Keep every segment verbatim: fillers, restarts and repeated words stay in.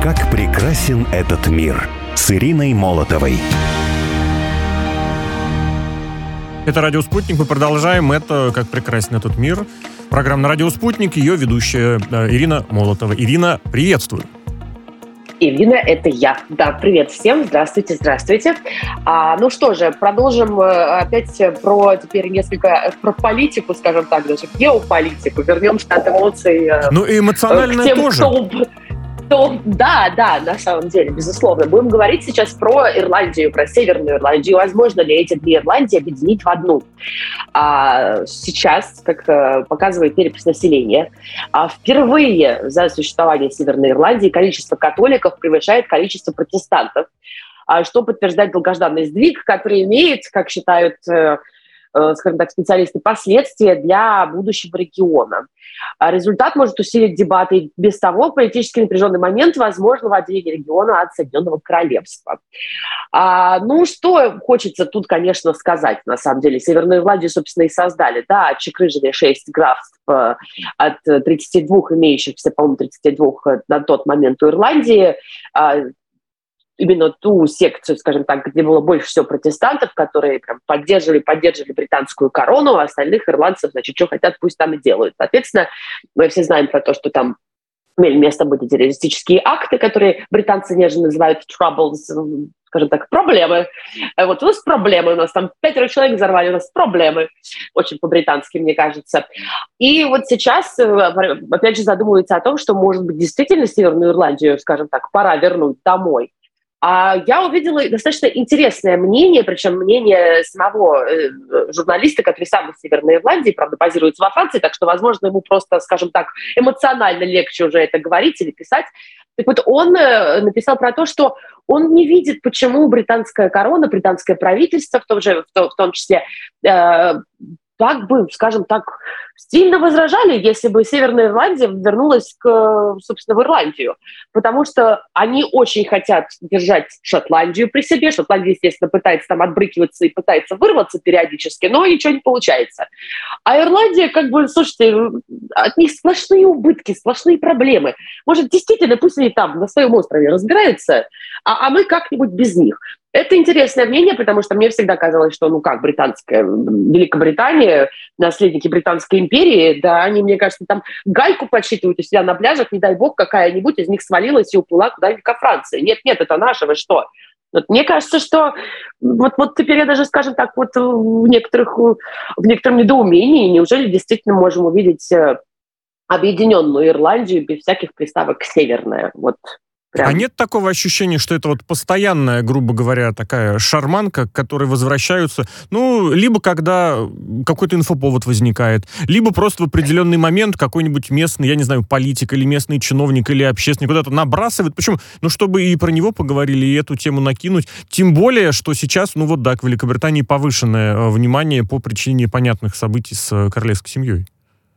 Как прекрасен этот мир с Ириной Молотовой. Это «Радио Спутник». Мы продолжаем. Это «Как прекрасен этот мир». Программа на «Радио Спутник». Ее ведущая Ирина Молотова. Ирина, приветствую. Ирина, это я. Да, привет всем. Здравствуйте, здравствуйте. А, ну что же, продолжим опять про теперь несколько про политику, скажем так, даже геополитику. Вернемся от эмоций. Ну и эмоциональное тем, тоже. Кто... То, да, да, на самом деле, безусловно. Будем говорить сейчас про Ирландию, про Северную Ирландию. Возможно ли эти две Ирландии объединить в одну? А сейчас, как показывает перепись населения, а впервые за существование Северной Ирландии количество католиков превышает количество протестантов, что подтверждает долгожданный сдвиг, который имеет, как считают, скажем так, специалисты, последствия для будущего региона. Результат может усилить дебаты. И без того политически напряженный момент возможного отделения региона от Соединенного Королевства. А, ну, что хочется тут, конечно, сказать, на самом деле. Северную Ирландию, собственно, и создали. Да, отчекрыжили шесть графств э, от тридцати двух имеющихся, по-моему, тридцати двух на тот момент у Ирландии. Э, именно ту секцию, скажем так, где было больше всего протестантов, которые прям поддерживали, поддерживали британскую корону, а остальных ирландцев, значит, что хотят, пусть там и делают. Соответственно, мы все знаем про то, что там имели место быть террористические акты, которые британцы нежно называют troubles, скажем так, проблемы. Вот у нас проблемы, у нас там пятеро человек взорвали, у нас проблемы. Очень по-британски, мне кажется. И вот сейчас, опять же, задумываются о том, что, может быть, действительно Северную Ирландию, скажем так, пора вернуть домой. А я увидела достаточно интересное мнение, причем мнение самого э, журналиста, который сам из Северной Ирландии, правда, базируется во Франции, так что, возможно, ему просто, скажем так, эмоционально легче уже это говорить или писать. Так вот, он э, написал про то, что он не видит, почему британская корона, британское правительство, в том, же, в том, в том числе, э, так бы, скажем так, сильно возражали, если бы Северная Ирландия вернулась, к, собственно, в Ирландию. Потому что они очень хотят держать Шотландию при себе. Шотландия, естественно, пытается там отбрыкиваться и пытается вырваться периодически, но ничего не получается. А Ирландия, как бы, слушайте, от них сплошные убытки, сплошные проблемы. Может, действительно, пусть они там на своем острове разбираются, а, а мы как-нибудь без них. Это интересное мнение, потому что мне всегда казалось, что, ну как, британская, Великобритания, наследники Британской империи, да, они, мне кажется, там гайку подсчитывают у себя на пляжах, не дай бог, какая-нибудь из них свалилась и уплыла куда-нибудь ко Франции. Нет-нет, это наше, вы что? Вот мне кажется, что вот, вот теперь я даже, скажем так, вот в, некоторых, в некотором недоумении, неужели действительно можем увидеть объединенную Ирландию без всяких приставок «северная», вот. Прям. А нет такого ощущения, что это вот постоянная, грубо говоря, такая шарманка, к которой возвращаются, ну, либо когда какой-то инфоповод возникает, либо просто в определенный момент какой-нибудь местный, я не знаю, политик или местный чиновник или общественник куда-то набрасывает, почему? Ну, чтобы и про него поговорили, и эту тему накинуть. Тем более, что сейчас, ну вот да, к Великобритании повышенное внимание по причине понятных событий с королевской семьей.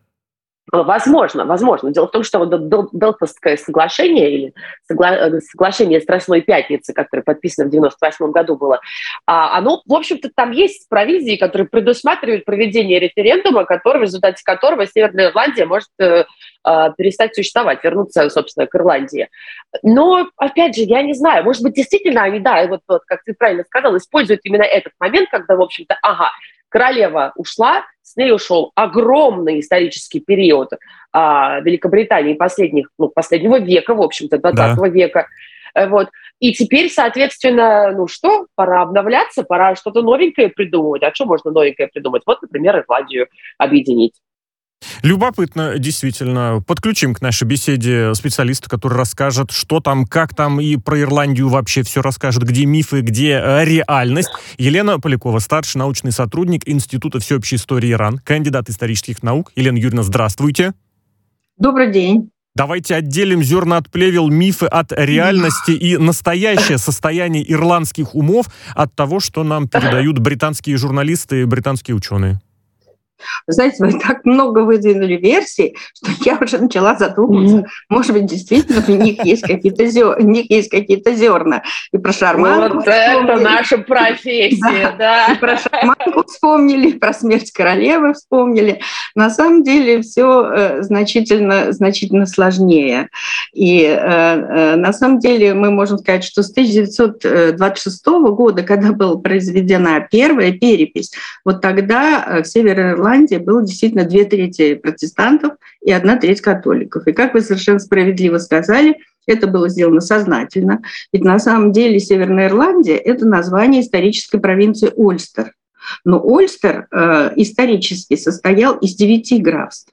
Возможно, возможно. Дело в том, что вот Белфастское соглашение или согла- соглашение Страстной Пятницы, которое подписано в девяносто восьмом году было, оно, в общем-то, там есть провизии, которые предусматривают проведение референдума, который, в результате которого Северная Ирландия может э, э, перестать существовать, вернуться, собственно, к Ирландии. Но, опять же, я не знаю, может быть, действительно они, да, вот, вот как ты правильно сказал, используют именно этот момент, когда, в общем-то, ага, королева ушла, с ней ушел огромный исторический период а, Великобритании последних, ну, последнего века, в общем-то, двадцатого да. века. Вот. И теперь, соответственно, ну что, пора обновляться, пора что-то новенькое придумывать. А что можно новенькое придумать? Вот, например, Ирландию объединить. Любопытно, действительно. Подключим к нашей беседе специалиста, который расскажет, что там, как там, и про Ирландию вообще все расскажет, где мифы, где реальность. Елена Полякова, старший научный сотрудник Института всеобщей истории ИРАН, кандидат исторических наук. Елена Юрьевна, здравствуйте. Добрый день. Давайте отделим зерна от плевел, мифы от реальности и настоящее состояние ирландских умов от того, что нам передают британские журналисты и британские ученые. Знаете, вы так много выдвинули версий, что я уже начала задумываться. Может быть, действительно, у них есть какие-то зерна, у них есть какие-то зерна. И про шарманку Вот это наша профессия, да. да. И про шарманку вспомнили, и про смерть королевы вспомнили. На самом деле все значительно, значительно сложнее. И э, на самом деле мы можем сказать, что с тысяча девятьсот двадцать шестого года, когда была произведена первая перепись, вот тогда в Северной Ирландии было действительно две трети протестантов и одна треть католиков. И как вы совершенно справедливо сказали, это было сделано сознательно. Ведь на самом деле Северная Ирландия – это название исторической провинции Ольстер. Но Ольстер э, исторически состоял из девяти графств,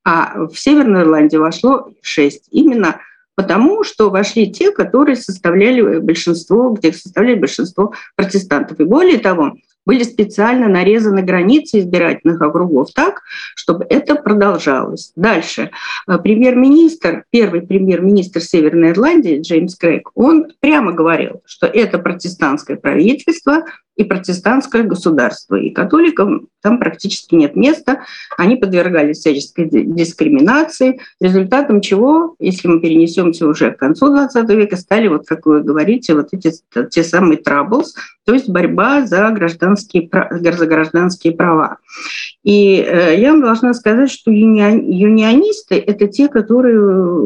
а в Северную Ирландию вошло шесть. Именно потому, что вошли те, которые составляли большинство, где составляли большинство протестантов. И более того, были специально нарезаны границы избирательных округов так, чтобы это продолжалось. Дальше. Премьер-министр, первый премьер-министр Северной Ирландии Джеймс Крейг, он прямо говорил, что это протестантское правительство и протестантское государство. И католикам там практически нет места. Они подвергались всяческой дискриминации, результатом чего, если мы перенесемся уже к концу двадцатого века, стали, вот как вы говорите, вот эти те самые troubles, то есть борьба за гражданские, за гражданские права. И э, я вам должна сказать, что юни, юнионисты – это те, которые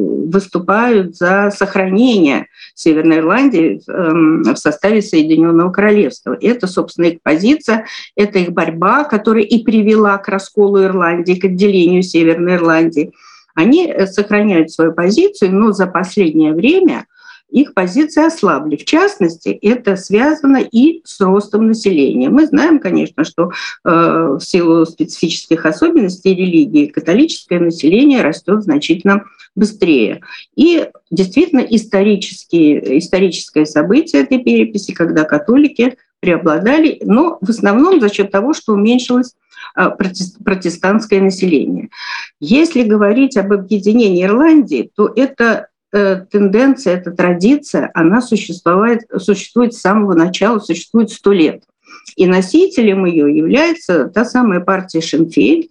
выступают за сохранение Северной Ирландии э, в составе Соединенного Королевства. Это, собственно, их позиция, это их борьба, которая и привела к расколу Ирландии, к отделению Северной Ирландии. Они сохраняют свою позицию, но за последнее время их позиции ослабли. В частности, это связано и с ростом населения. Мы знаем, конечно, что э, в силу специфических особенностей религии католическое население растет значительно быстрее. И действительно исторические, историческое событие этой переписи, когда католики преобладали, но в основном за счет того, что уменьшилось протестантское население. Если говорить об объединении Ирландии, то это тенденция, эта традиция, она существует, существует с самого начала, существует сто лет. И носителем ее является та самая партия Sinn Féin,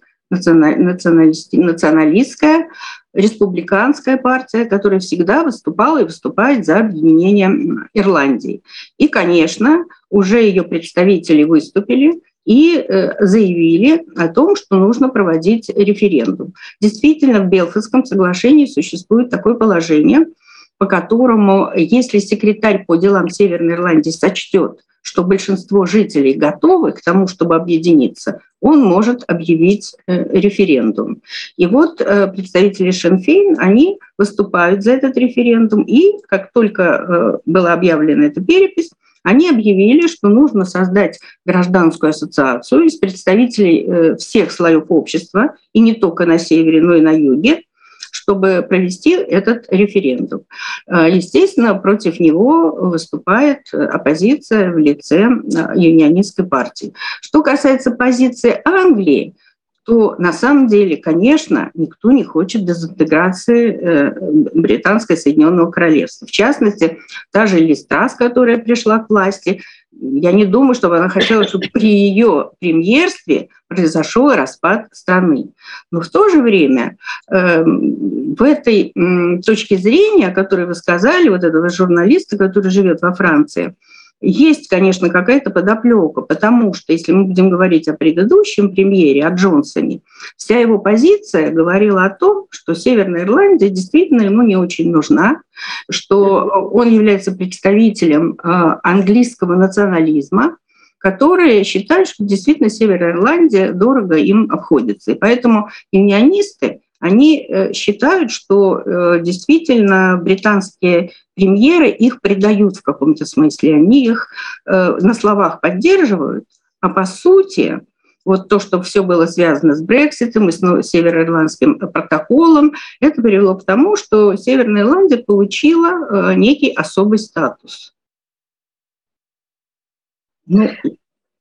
националистская, республиканская партия, которая всегда выступала и выступает за объединение Ирландии. И, конечно, уже ее представители выступили и заявили о том, что нужно проводить референдум. Действительно, в Белфастском соглашении существует такое положение, по которому, если секретарь по делам Северной Ирландии сочтет, что большинство жителей готовы к тому, чтобы объединиться, он может объявить референдум. И вот представители Sinn Féin, они выступают за этот референдум, и как только была объявлена эта перепись, они объявили, что нужно создать гражданскую ассоциацию из представителей всех слоев общества, и не только на севере, но и на юге, чтобы провести этот референдум. Естественно, против него выступает оппозиция в лице юнионистской партии. Что касается позиции Англии, то на самом деле, конечно, никто не хочет дезинтеграции британского Соединенного Королевства. В частности, та же Лиз Трасс, которая пришла к власти, я не думаю, чтобы она хотела, чтобы при ее премьерстве произошел распад страны. Но в то же время э, в этой э, точке зрения, о которой вы сказали, вот этого журналиста, который живет во Франции, есть, конечно, какая-то подоплека, потому что, если мы будем говорить о предыдущем премьере, о Джонсоне, вся его позиция говорила о том, что Северная Ирландия действительно ему не очень нужна, что он является представителем английского национализма, которые считают, что действительно Северная Ирландия дорого им обходится. И поэтому юнионисты, они считают, что действительно британские премьеры их предают в каком-то смысле. Они их на словах поддерживают, а по сути вот то, что все было связано с Брекситом и с Североирландским протоколом, это привело к тому, что Северная Ирландия получила некий особый статус. Ну,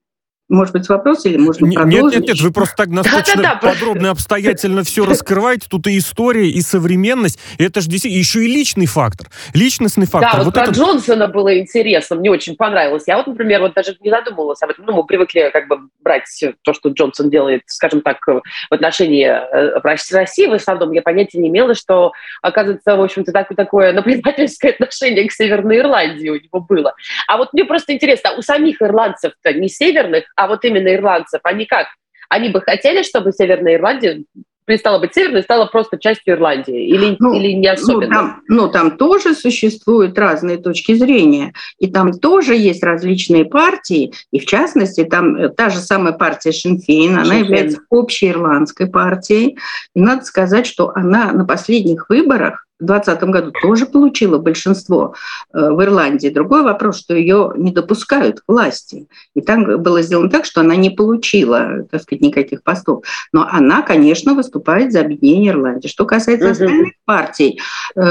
Может быть, вопрос или можно Нет, продолжить? нет, нет, вы просто так достаточно подробно и обстоятельно все раскрываете. Тут и история, и современность. И это же действительно еще и личный фактор. Личностный фактор. Да, вот, вот про это... Джонсона было интересно, мне очень понравилось. Я вот, например, вот даже не задумывалась об этом. Ну, мы привыкли как бы брать то, что Джонсон делает, скажем так, в отношении России. В основном я понятия не имела, что, оказывается, в общем-то, так, такое наплевательское отношение к Северной Ирландии у него было. А вот мне просто интересно, у самих ирландцев-то не северных, а вот именно ирландцев, они как? Они бы хотели, чтобы Северная Ирландия перестала быть северной, стала просто частью Ирландии? Или, ну, или не особенно? Ну там, ну, там тоже существуют разные точки зрения. И там тоже есть различные партии. И, в частности, там та же самая партия Сinn Féin, она Sinn Féin. является общей ирландской партией. И надо сказать, что она на последних выборах в двадцатом году тоже получила большинство в Ирландии. Другой вопрос, что ее не допускают к власти. И там было сделано так, что она не получила, так сказать, никаких постов. Но она, конечно, выступает за объединение Ирландии. Что касается остальных партий,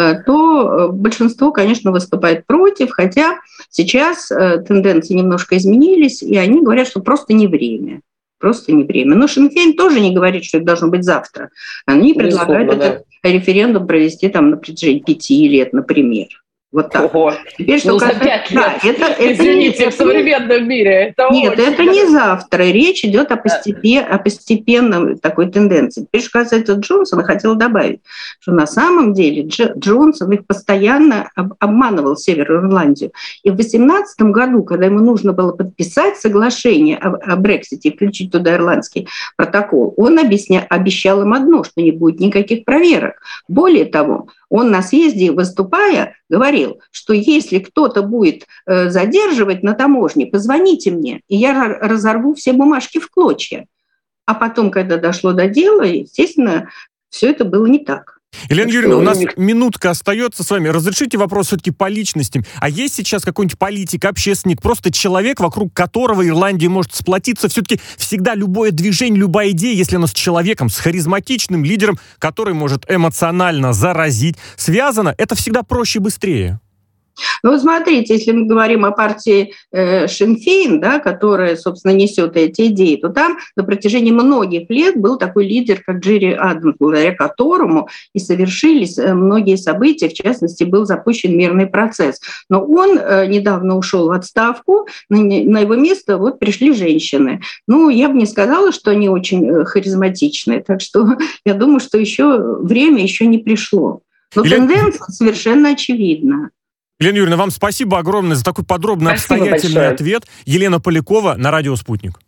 то большинство, конечно, выступает против, хотя сейчас тенденции немножко изменились, и они говорят, что просто не время. Просто не время. Но Sinn Féin тоже не говорит, что это должно быть завтра. Они предлагают Безусловно, этот да. референдум провести там на протяжении пяти лет, например. Вот так. Ого. Теперь, что ну, касается... за пять лет. Да, это, это Извините, не... в современном мире. Это Нет, очень... это не завтра. Речь идет о, постепен... о постепенной такой тенденции. Теперь, что касается Джонсона, хотела добавить, что на самом деле Дж... Джонсон их постоянно об... обманывал Северную Ирландию. И в две тысячи восемнадцатом году, когда ему нужно было подписать соглашение о, о Брексите и включить туда ирландский протокол, он объясня... обещал им одно, что не будет никаких проверок. Более того, он на съезде, выступая, говорил, что если кто-то будет э, задерживать на таможне, позвоните мне, и я разорву все бумажки в клочья. А потом, когда дошло до дела, естественно, все это было не так. Елена Юрьевна, у нас минутка остается с вами. Разрешите вопрос все-таки по личностям. А есть сейчас какой-нибудь политик, общественник, просто человек, вокруг которого Ирландия может сплотиться? Все-таки всегда любое движение, любая идея, если оно с человеком, с харизматичным лидером, который может эмоционально заразить, связано, это всегда проще и быстрее. Ну, смотрите, если мы говорим о партии э, Sinn Féin, да, которая, собственно, несет эти идеи, то там на протяжении многих лет был такой лидер, как Джерри Адамс, благодаря которому и совершились многие события, в частности, был запущен мирный процесс. Но он э, недавно ушел в отставку, на, на его место вот пришли женщины. Ну, я бы не сказала, что они очень харизматичные, так что я думаю, что еще время еще не пришло. Но Елена... тенденция совершенно очевидна. Елена Юрьевна, вам спасибо огромное за такой подробный, спасибо обстоятельный большое. Ответ. Елена Полякова на радио «Спутник».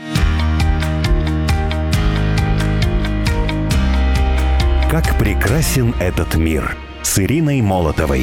Как прекрасен этот мир с Ириной Молотовой.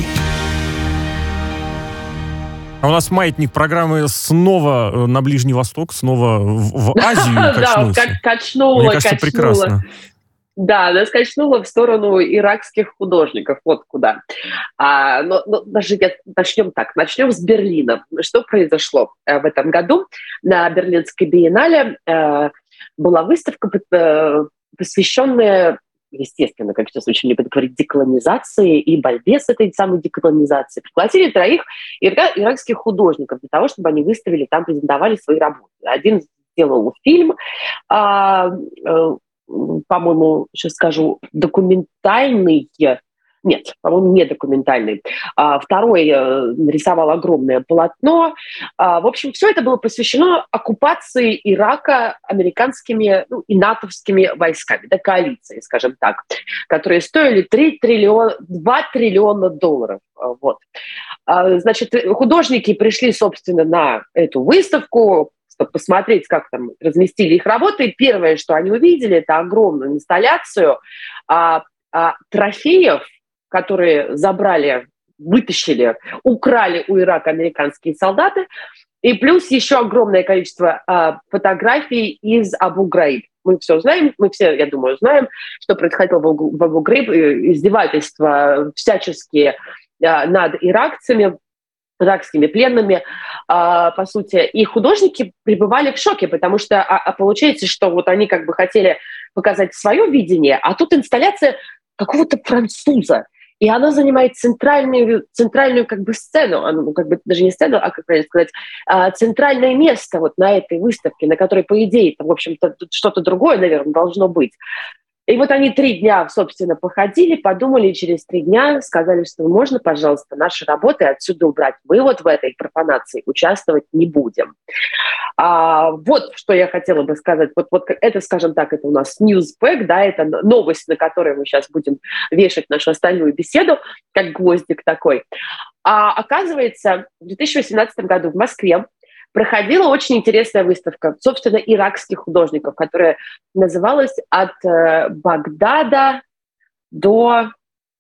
А у нас маятник программы снова на Ближний Восток, снова в Азию качнулся. Да, качнуло, Мне кажется, прекрасно. Да, она скачнула в сторону иракских художников, вот куда. А, но, но даже я, начнем так, начнем с Берлина. Что произошло в этом году? На Берлинской биеннале э, была выставка, э, посвященная, естественно, как сейчас очень любят говорить, деколонизации и борьбе с этой самой деколонизацией. Пригласили троих ира- иракских художников для того, чтобы они выставили, там презентовали свои работы. Один сделал фильм, э, э, по-моему, сейчас скажу, документальный, нет, по-моему, не документальный. А, второй нарисовал огромное полотно. А, в общем, все это было посвящено оккупации Ирака американскими, ну, и натовскими войсками, да, коалиции, скажем так, которые стоили три триллиона, два триллиона долларов. Вот. А, значит, художники пришли, собственно, на эту выставку, чтобы посмотреть, как там разместили их работы. И первое, что они увидели, это огромную инсталляцию а, а, трофеев, которые забрали, вытащили, украли у Ирака американские солдаты, и плюс еще огромное количество а, фотографий из Абу-Граиб. Мы все знаем, мы все, я думаю, знаем, что происходило в Абу-Граиб, издевательства всяческие а, над иракцами, иракскими пленными, а, по сути. И художники пребывали в шоке, потому что а, а получается, что вот они как бы хотели показать свое видение, а тут инсталляция какого-то француза. И она занимает центральную, центральную как бы сцену, ну, как бы даже не сцену, а, как правильно сказать, центральное место вот на этой выставке, на которой, по идее, там, в общем-то, что-то другое, наверное, должно быть. И вот они три дня, собственно, походили, подумали, и через три дня сказали, что можно, пожалуйста, наши работы отсюда убрать. Мы вот в этой профанации участвовать не будем. А, вот что я хотела бы сказать. Вот, вот это, скажем так, это у нас newspack, да, это новость, на которой мы сейчас будем вешать нашу остальную беседу, как гвоздик такой. А оказывается, в две тысячи восемнадцатом году в Москве проходила очень интересная выставка, собственно, иракских художников, которая называлась «От э, Багдада до,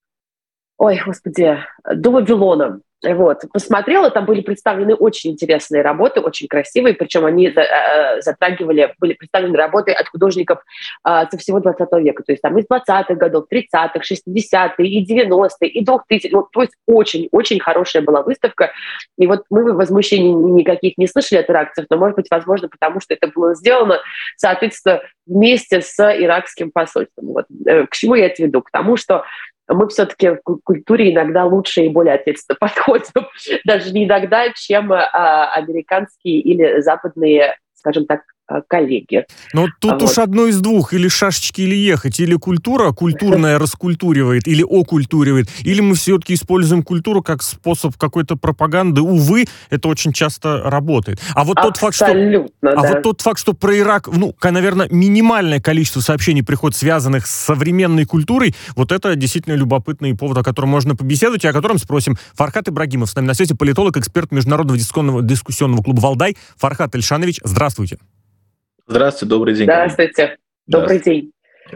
ой, господи, до Вавилона». Вот. Посмотрела, там были представлены очень интересные работы, очень красивые, причем они э, затрагивали, были представлены работы от художников э, со всего двадцатого века, то есть там из двадцатых годов, тридцатых, шестидесятых, и девяностых, и двухтысячных. Вот, то есть очень-очень хорошая была выставка. И вот мы возмущений никаких не слышали от иракцев, но, может быть, возможно, потому что это было сделано, соответственно, вместе с иракским посольством. Вот. К чему я это веду? К тому, что мы все-таки в культуре иногда лучше и более ответственно подходим, даже не иногда, чем а, американские или западные, скажем так, коллеги. Но тут вот. Уж одно из двух, или шашечки, или ехать, или культура культурная раскультуривает, или окультуривает, или мы все-таки используем культуру как способ какой-то пропаганды. Увы, это очень часто работает. А вот тот факт, что, да. а вот тот факт, что про Ирак, ну, наверное, минимальное количество сообщений приходит, связанных с современной культурой, вот это действительно любопытный повод, о котором можно побеседовать, и о котором спросим. Фархат Ибрагимов с нами на связи, политолог, эксперт Международного дискуссионного, дискуссионного клуба «Валдай». Фархат Эльшанович, здравствуйте. Здравствуйте, добрый день. Здравствуйте, добрый день.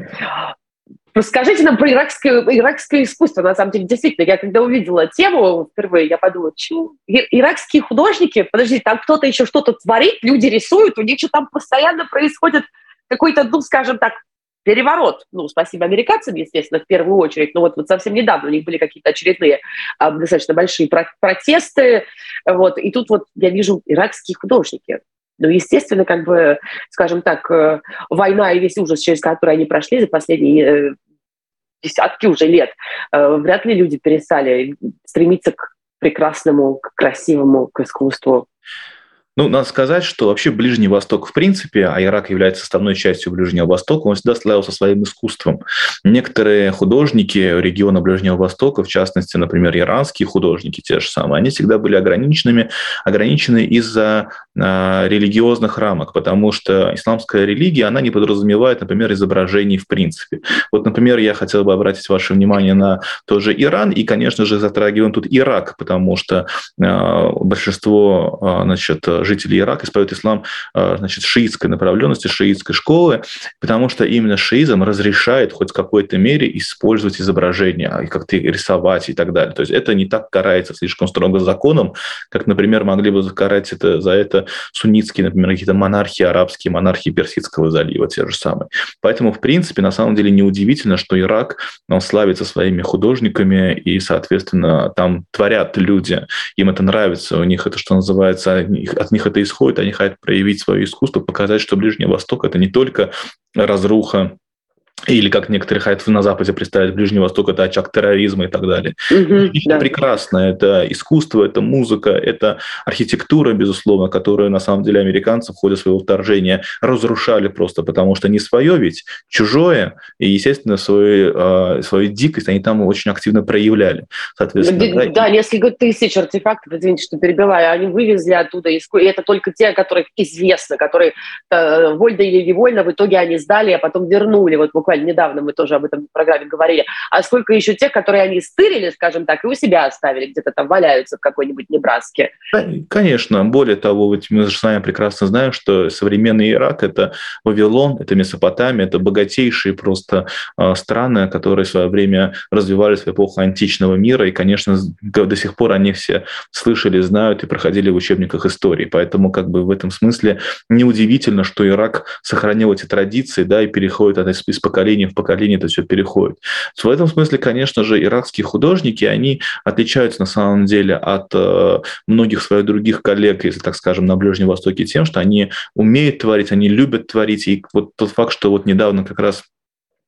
Расскажите нам про иракское, иракское искусство. На самом деле, действительно, я когда увидела тему впервые, я подумала, что иракские художники, подождите, там кто-то еще что-то творит, люди рисуют, у них что там постоянно происходит какой-то, ну, скажем так, переворот. Ну, спасибо американцам, естественно, в первую очередь, но вот, вот совсем недавно у них были какие-то очередные а, достаточно большие про- протесты, вот, и тут вот я вижу иракские художники. Ну, естественно, как бы, скажем так, война и весь ужас, через который они прошли за последние десятки уже лет, вряд ли люди перестали стремиться к прекрасному, к красивому, к искусству. Ну, надо сказать, что вообще Ближний Восток в принципе, а Ирак является составной частью Ближнего Востока, он всегда славился своим искусством. Некоторые художники региона Ближнего Востока, в частности, например, иранские художники, те же самые, они всегда были ограниченными, ограничены из-за э, религиозных рамок, потому что исламская религия, она не подразумевает, например, изображений в принципе. Вот, например, я хотел бы обратить ваше внимание на тот же Иран, и, конечно же, затрагиваем тут Ирак, потому что э, большинство, э, значит, жители Ирака исповедуют ислам, значит, шиитской направленности, шиитской школы, потому что именно шиизм разрешает хоть в какой-то мере использовать изображения, как-то рисовать и так далее. То есть это не так карается слишком строго законом, как, например, могли бы закарать это, за это суннитские, например, какие-то монархии арабские, монархии Персидского залива, те же самые. Поэтому, в принципе, на самом деле неудивительно, что Ирак, он славится своими художниками, и, соответственно, там творят люди, им это нравится, у них это, что называется, от них это исходит, они хотят проявить свое искусство, показать, что Ближний Восток – это не только разруха, или, как некоторые хотят на Западе представить, Ближний Восток – это очаг терроризма и так далее. Mm-hmm, это да. прекрасно. Это искусство, это музыка, это архитектура, безусловно, которую, на самом деле, американцы в ходе своего вторжения разрушали просто, потому что не свое ведь, чужое, и, естественно, свою, свою дикость они там очень активно проявляли. Соответственно, да, да, несколько тысяч артефактов, извините, что перебиваю, они вывезли оттуда, и это только те, которых известно, которые вольно или невольно в итоге они сдали, а потом вернули, вот буквально недавно мы тоже об этом в программе говорили, а сколько еще тех, которые они стырили, скажем так, и у себя оставили, где-то там валяются в какой-нибудь Небраске. Конечно, более того, ведь мы же с вами прекрасно знаем, что современный Ирак – это Вавилон, это Месопотамия, это богатейшие просто страны, которые в свое время развивались в эпоху античного мира, и, конечно, до сих пор они все слышали, знают и проходили в учебниках истории. Поэтому как бы в этом смысле неудивительно, что Ирак сохранил эти традиции, да, и переходит от из поколения в поколение это все переходит. В этом смысле, конечно же, иракские художники, они отличаются на самом деле от э, многих своих других коллег, если так скажем, на Ближнем Востоке тем, что они умеют творить, они любят творить. И вот тот факт, что вот недавно как раз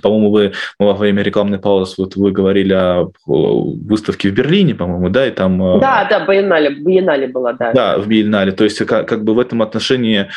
по-моему, вы во время рекламной паузы вот вы говорили о выставке в Берлине, по-моему, да, и там... Да, да, Биеннале, Биеннале была, да. Да, в Биеннале. То есть как, как бы в этом отношении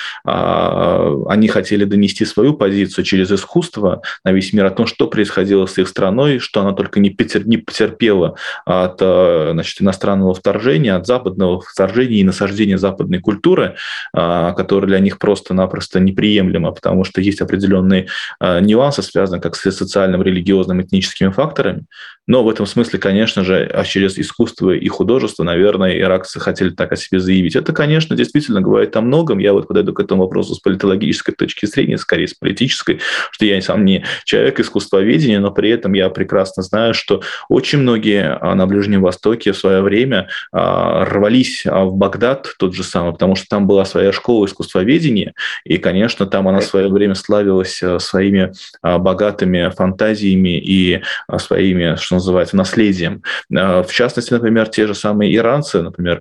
а, они хотели донести свою позицию через искусство на весь мир о том, что происходило с их страной, что она только не, потер, не потерпела от, значит, иностранного вторжения, от западного вторжения и насаждения западной культуры, а, которая для них просто-напросто неприемлема, потому что есть определенные а, нюансы, связанные как с социальным, религиозным, этническими факторами. Но в этом смысле, конечно же, а через искусство и художество, наверное, иракцы хотели так о себе заявить. Это, конечно, действительно говорит о многом. Я вот подойду к этому вопросу с политологической точки зрения, скорее с политической, что я сам не человек искусствоведения, но при этом я прекрасно знаю, что очень многие на Ближнем Востоке в свое время рвались в Багдад, тот же самый, потому что там была своя школа искусствоведения, и, конечно, там она в свое время славилась своими богатыми фантазиями и своими, что называется, наследием. В частности, например, те же самые иранцы, например,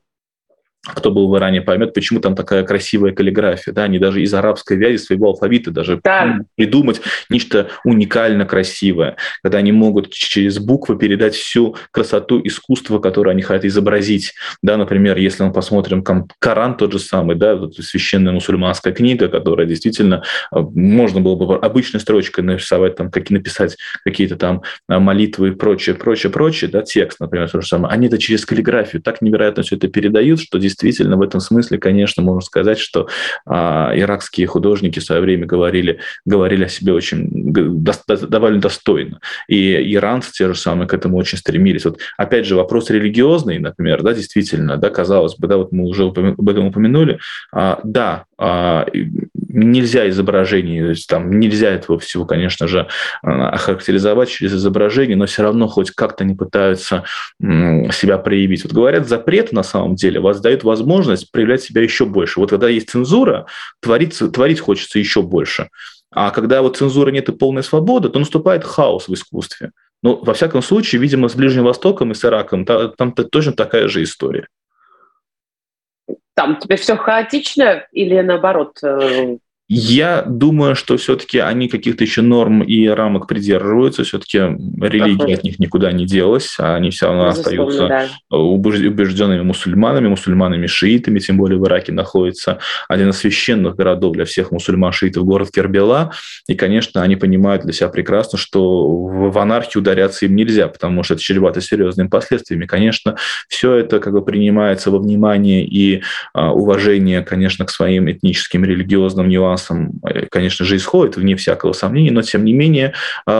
кто был в Иране, поймет, почему там такая красивая каллиграфия. Да? Они даже из арабской вязи своего алфавита даже да. придумать нечто уникально красивое, когда они могут через буквы передать всю красоту искусства, которое они хотят изобразить. Да, например, если мы посмотрим Коран тот же самый, да, священная мусульманская книга, которая действительно можно было бы обычной строчкой нарисовать, там, как, написать какие-то там молитвы и прочее, прочее, прочее, да, текст, например, то же самое. Они это через каллиграфию так невероятно все это передают, что действительно Действительно, в этом смысле, конечно, можно сказать, что а, иракские художники в свое время говорили, говорили о себе очень до, довольно достойно. И иранцы те же самые к этому очень стремились. Вот, опять же, вопрос религиозный, например, да, действительно, да, казалось бы, да, вот мы уже об этом упомянули, а, да, а, нельзя изображение, то есть, там, нельзя этого всего, конечно же, охарактеризовать через изображение, но все равно хоть как-то не пытаются м, себя проявить. Вот говорят, запрет на самом деле вас дает возможность проявлять себя еще больше. Вот когда есть цензура, творить, творить хочется еще больше. А когда вот цензуры нет и полной свободы, то наступает хаос в искусстве. Но, во всяком случае, видимо, с Ближним Востоком и с Ираком там, там точно такая же история. Там теперь все хаотично или наоборот? Я думаю, что все-таки они каких-то еще норм и рамок придерживаются, все-таки религия от них никуда не делась, а они все равно Безусловно, остаются да. убежденными мусульманами, мусульманами-шиитами, тем более в Ираке находится один из священных городов для всех мусульман-шиитов, город Кербела, и, конечно, они понимают для себя прекрасно, что в анархию ударяться им нельзя, потому что это чревато серьезными последствиями. Конечно, все это как бы принимается во внимание и уважение, конечно, к своим этническим, религиозным нюансам, конечно же, исходит, вне всякого сомнения, но, тем не менее,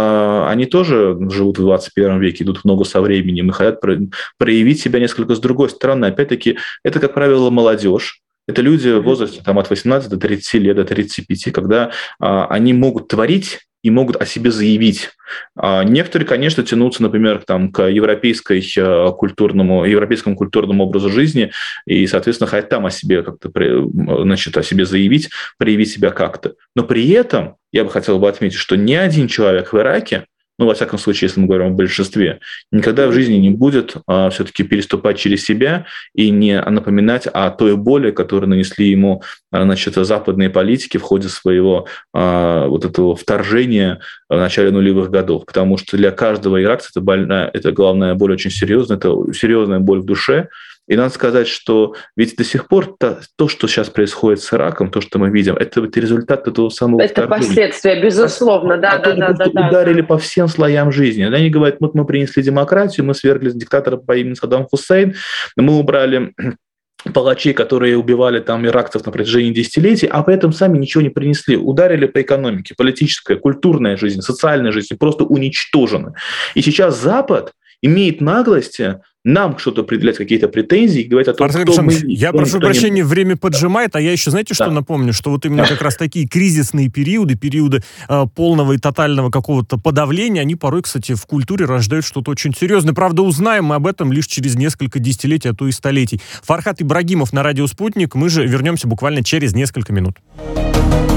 они тоже живут в двадцать первом веке, идут в ногу со временем и хотят проявить себя несколько с другой стороны. Опять-таки, это, как правило, молодежь. Это люди в возрасте там, от восемнадцати до тридцати лет, до тридцати пяти, когда они могут творить и могут о себе заявить. А некоторые, конечно, тянутся, например, там, к европейской, культурному, европейскому культурному образу жизни и, соответственно, хотят там о себе как-то, значит, о себе заявить, проявить себя как-то. Но при этом я бы хотел бы отметить, что ни один человек в Ираке, ну, во всяком случае, если мы говорим о большинстве, никогда в жизни не будет а, все-таки переступать через себя и не напоминать о той боли, которую нанесли ему, значит, западные политики в ходе своего а, вот этого вторжения в начале нулевых годов. Потому что для каждого иракца это, больная, это головная боль очень серьезная, это серьезная боль в душе. И надо сказать, что ведь до сих пор то, то, что сейчас происходит с Ираком, то, что мы видим, это, это результат этого самого Это вторжения. Последствия, безусловно, да, да, да, да, да. Ударили по всем слоям жизни. Они говорят, вот мы принесли демократию, мы свергли диктатора по имени Саддам Хусейн, мы убрали палачей, которые убивали там иракцев на протяжении десятилетий, а при этом сами ничего не принесли. Ударили по экономике, политическая, культурная жизнь, социальная жизнь просто уничтожены. И сейчас Запад имеет наглости нам что-то определять, какие-то претензии, и говорить о том, Арсений кто мы... Я кто прошу прощения, время поджимает, а я еще, знаете, что да. напомню? Что вот именно как раз такие кризисные периоды, периоды э, полного и тотального какого-то подавления, они порой, кстати, в культуре рождают что-то очень серьезное. Правда, узнаем мы об этом лишь через несколько десятилетий, а то и столетий. Фархад Ибрагимов на радио «Спутник». Мы же вернемся буквально через несколько минут.